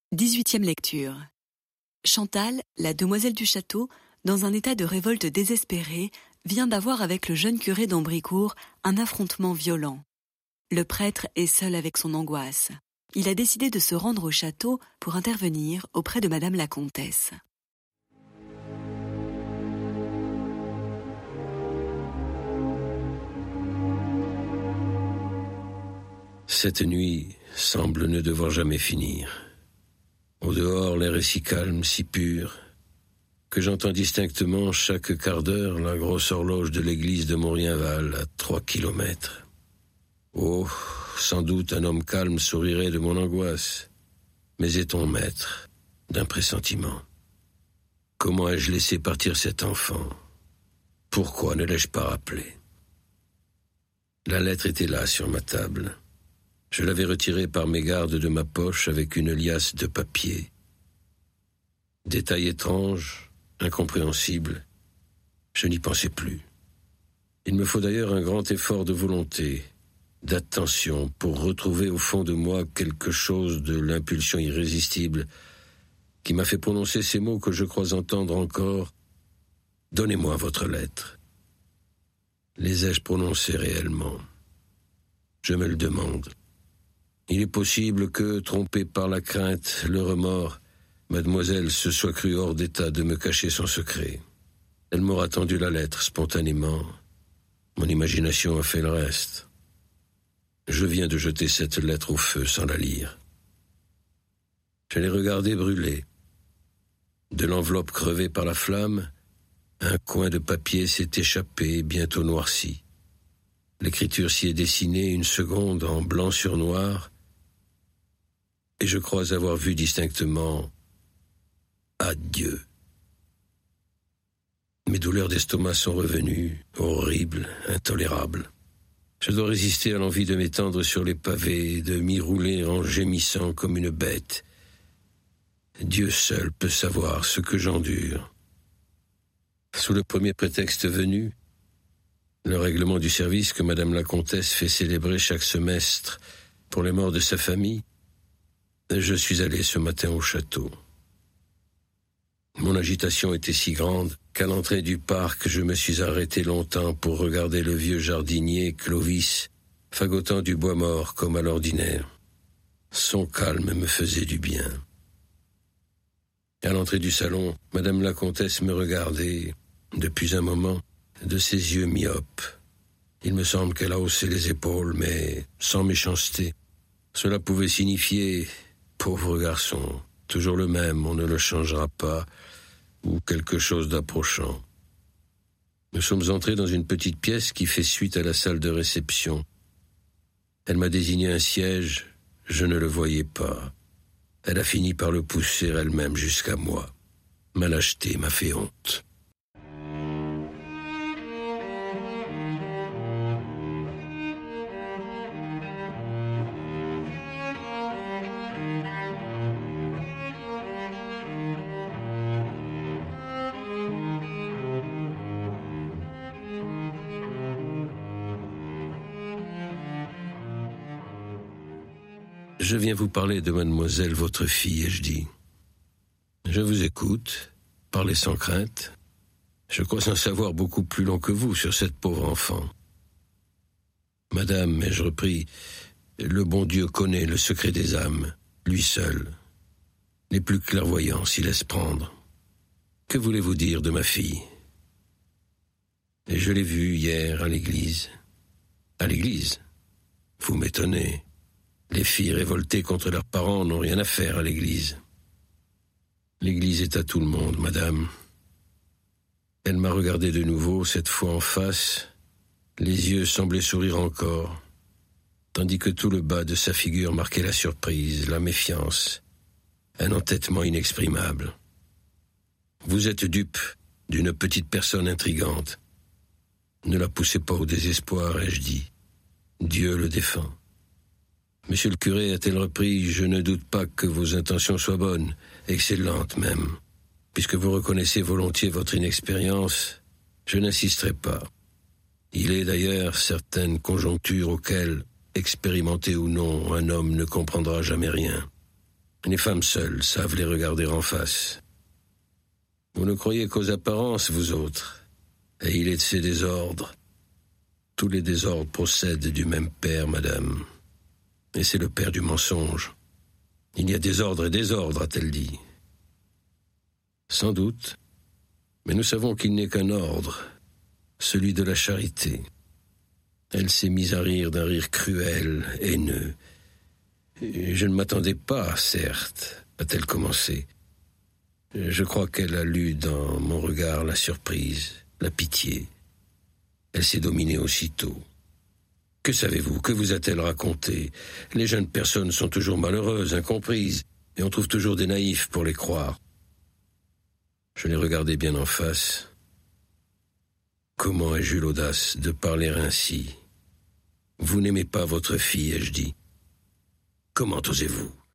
18e lecture. Chantal, la demoiselle du château, dans un état de révolte désespérée, vient d'avoir avec le jeune curé d'Ambricourt un affrontement violent. Le prêtre est seul avec son angoisse. Il a décidé de se rendre au château pour intervenir auprès de Madame la Comtesse. Cette nuit semble ne devoir jamais finir. Au dehors, l'air est si calme, si pur, que j'entends distinctement chaque quart d'heure la grosse horloge de l'église de Maurienval à 3 kilomètres. Oh, sans doute un homme calme sourirait de mon angoisse, mais est-on maître d'un pressentiment? Comment ai-je laissé partir cet enfant? Pourquoi ne l'ai-je pas rappelé? La lettre était là sur ma table. Je l'avais retirée par mégarde de ma poche avec une liasse de papier. Détail étrange, incompréhensible, je n'y pensais plus. Il me faut d'ailleurs un grand effort de volonté, d'attention, pour retrouver au fond de moi quelque chose de l'impulsion irrésistible qui m'a fait prononcer ces mots que je crois entendre encore. « Donnez-moi votre lettre ». Les ai-je prononcés réellement? Je me le demande. Il est possible que, trompée par la crainte, le remords, mademoiselle se soit crue hors d'état de me cacher son secret. Elle m'aura tendu la lettre spontanément. Mon imagination a fait le reste. Je viens de jeter cette lettre au feu sans la lire. Je l'ai regardée brûler. De l'enveloppe crevée par la flamme, un coin de papier s'est échappé, bientôt noirci. L'écriture s'y est dessinée une seconde en blanc sur noir, et je crois avoir vu distinctement « Adieu ». Mes douleurs d'estomac sont revenues, horribles, intolérables. Je dois résister à l'envie de m'étendre sur les pavés et de m'y rouler en gémissant comme une bête. Dieu seul peut savoir ce que j'endure. Sous le premier prétexte venu, le règlement du service que Madame la Comtesse fait célébrer chaque semestre pour les morts de sa famille, je suis allé ce matin au château. Mon agitation était si grande qu'à l'entrée du parc, je me suis arrêté longtemps pour regarder le vieux jardinier Clovis fagotant du bois mort comme à l'ordinaire. Son calme me faisait du bien. À l'entrée du salon, Madame la Comtesse me regardait, depuis un moment, de ses yeux myopes. Il me semble qu'elle a haussé les épaules, mais sans méchanceté. Cela pouvait signifier « pauvre garçon, toujours le même, on ne le changera pas », ou quelque chose d'approchant. Nous sommes entrés dans une petite pièce qui fait suite à la salle de réception. Elle m'a désigné un siège, je ne le voyais pas. Elle a fini par le pousser elle-même jusqu'à moi. Ma lâcheté m'a fait honte. Je viens vous parler de mademoiselle, votre fille, ai-je dit. Je vous écoute, parlez sans crainte. Je crois en savoir beaucoup plus long que vous sur cette pauvre enfant. Madame, ai-je repris, le bon Dieu connaît le secret des âmes, lui seul. Les plus clairvoyants s'y laissent prendre. Que voulez-vous dire de ma fille? Et je l'ai vue hier à l'église. À l'église? Vous m'étonnez. Les filles révoltées contre leurs parents n'ont rien à faire à l'église. L'église est à tout le monde, madame. Elle m'a regardé de nouveau, cette fois en face. Les yeux semblaient sourire encore, tandis que tout le bas de sa figure marquait la surprise, la méfiance, un entêtement inexprimable. Vous êtes dupe d'une petite personne intrigante. Ne la poussez pas au désespoir, ai-je dit. Dieu le défend. Monsieur le curé, a-t-elle repris, je ne doute pas que vos intentions soient bonnes, excellentes même. Puisque vous reconnaissez volontiers votre inexpérience, je n'insisterai pas. Il est d'ailleurs certaines conjonctures auxquelles, expérimenté ou non, un homme ne comprendra jamais rien. Les femmes seules savent les regarder en face. Vous ne croyez qu'aux apparences, vous autres. Et il est de ces désordres. Tous les désordres procèdent du même père, madame. Et c'est le père du mensonge. Il y a désordre et désordre, a-t-elle dit. Sans doute, mais nous savons qu'il n'est qu'un ordre, celui de la charité. Elle s'est mise à rire d'un rire cruel, haineux. Je ne m'attendais pas, certes, a-t-elle commencé. Je crois qu'elle a lu dans mon regard la surprise, la pitié. Elle s'est dominée aussitôt. Que savez-vous? Que vous a-t-elle raconté? Les jeunes personnes sont toujours malheureuses, incomprises, et on trouve toujours des naïfs pour les croire. Je l'ai regardé bien en face. Comment ai-je eu l'audace de parler ainsi? Vous n'aimez pas votre fille, ai-je dit. Comment osez-vous?